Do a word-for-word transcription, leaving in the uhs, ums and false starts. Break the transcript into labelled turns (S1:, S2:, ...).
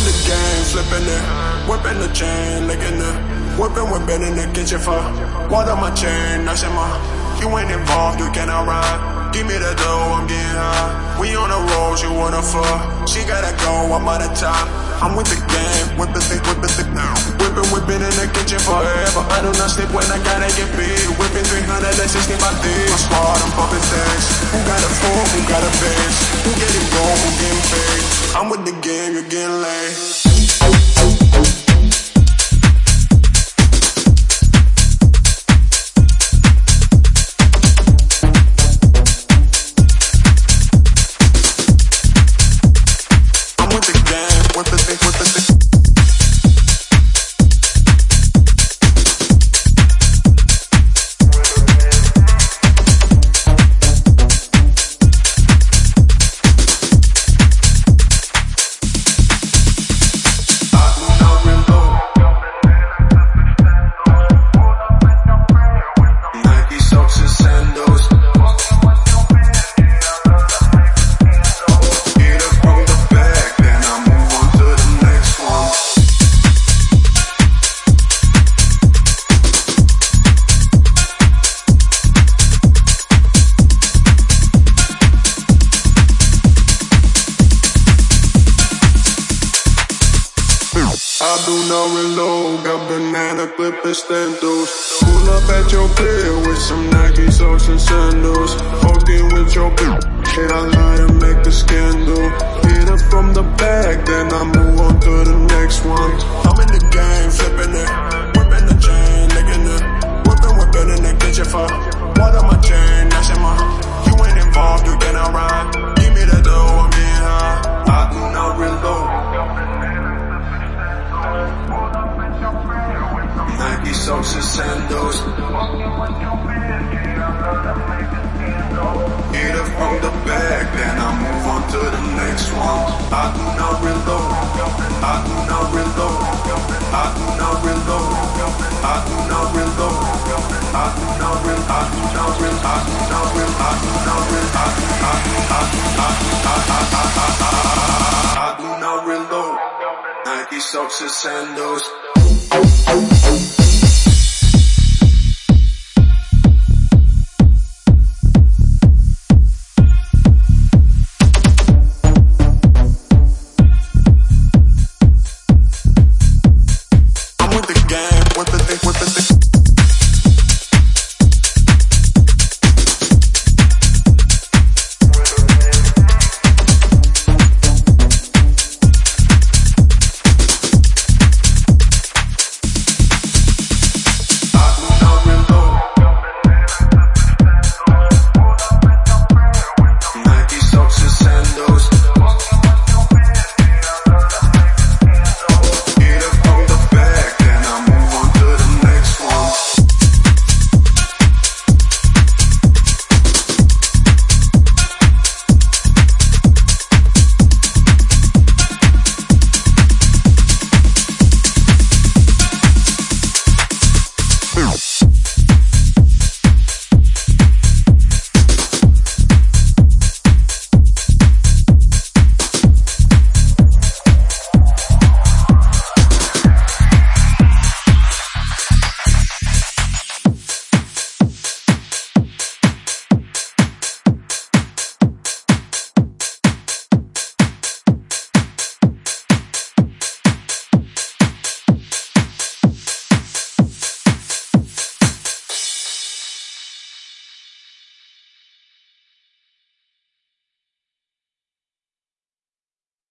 S1: in the game, flipping it, whipping the chain, licking it, whipping, whipping in the kitchen for water my chain, nothing more. You ain't involved, you cannot ride. Give me the dough, I'm getting high. We on the road, you wanna fuck. She gotta go, I'm out of time. I'm with the game, whipping it, whipping it now. Whipping, whipping in the kitchen forever. I do not sleep when I gotta get big. Whipping three hundred sixty my dick. My squad, I'm pumping things. Who got a phone, who got a base? Who getting gold, who getting paid? I'm with the game, you're getting laid. I do not reload, got banana clip extendos. Pull up at your crib with some Nike socks and sandals. Fucking with your bitch, shit, I lie to make a scandal. Hit her from the back, then I move on to the next one. I'm in the game, flipping it, whipping the chain, licking it, whipping, whipping in the kitchen for water my chain, that's in my. You ain't involved, you cannot ride. Give me the dough, I'm getting high. I do not reload. Nike socks and sandals. Hit her from the back, then I move on to the next one. I do not reload. I do not reload. I do not reload. I do not reload. I do not reload. I do not reload. I do not reload. I do not reload. I do not reload. I do not reload. Nike socks and sandals.